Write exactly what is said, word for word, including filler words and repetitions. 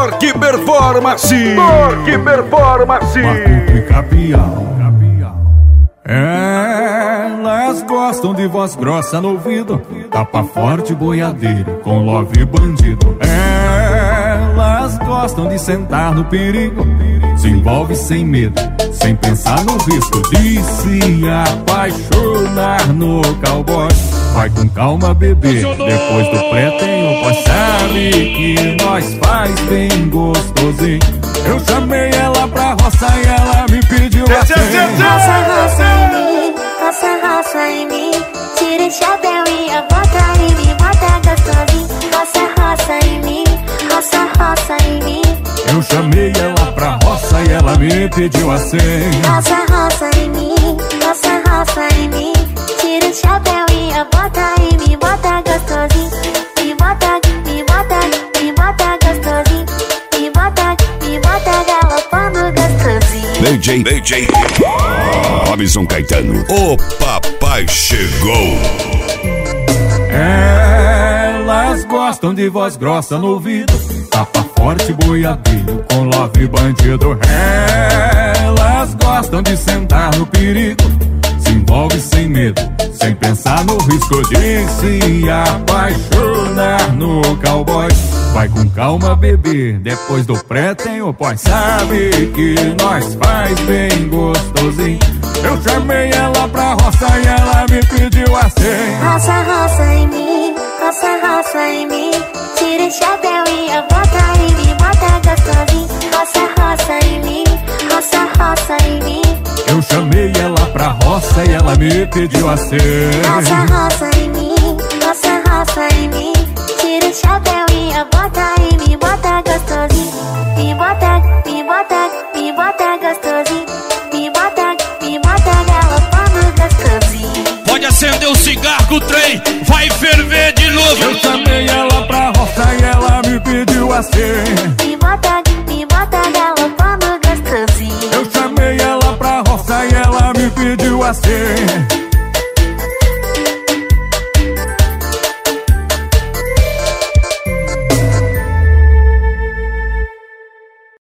Torque Performance. Torque Performance. Batuque capial. Elas gostam de voz grossa no ouvido, tapa forte, boiadeiro, com love bandido. Elas gostam de sentar no perigo, se envolve sem medo, sem pensar no risco de se apaixonar no cowboy. Vai com calma, bebê, depois do pré tem o pós. Sabe que nós faz bem gostosinho. Eu chamei ela pra roça e ela me pediu assim. Roça, roça em mim, roça, roça em mim. Tira o chapéu e a bota em mim, bota gostosinho. Roça, roça em mim, roça, roça em mim. Eu chamei ela pra roça e ela me pediu assim. Roça, roça em mim, roça, roça em mim. Tira o chapéu e a bota em mim, bota gostosinho. Me bota, me bota, me bota gostosinho. Me bota, me bota galopando gostosinho. D J, D J Robson Caetano, o papai chegou. Elas gostam de voz grossa no ouvido, tapa forte, boiadeiro, com love bandido. Elas gostam de sentar no perigo, se envolve sem medo, sem pensar no risco de se apaixonar no cowboy. Vai com calma, bebê, depois do pré tem o pós. Sabe que nós faz bem gostosinho. Eu chamei ela pra roça e ela me pediu assim. Roça, roça em mim, roça, roça em mim. Tira o chapéu e a bota em mim, bota gostosinho. Roça, roça em mim, roça, roça em mim. Eu chamei ela pra roça e ela me pediu assim. Roça, roça em mim, roça, roça em mim. Tira o chapéu e a bota em mim, bota gostosinho. Me bota, me bota, me bota gostosinho. Me bota, me bota galopando gostosinho. Pode acender o cigarro que o trem vai ferver de novo. Eu chamei ela pra roça e ela me pediu assim. Me bota, me bota galopando gostosinho. Eu chamei ela pra roça e ela me pediu assim.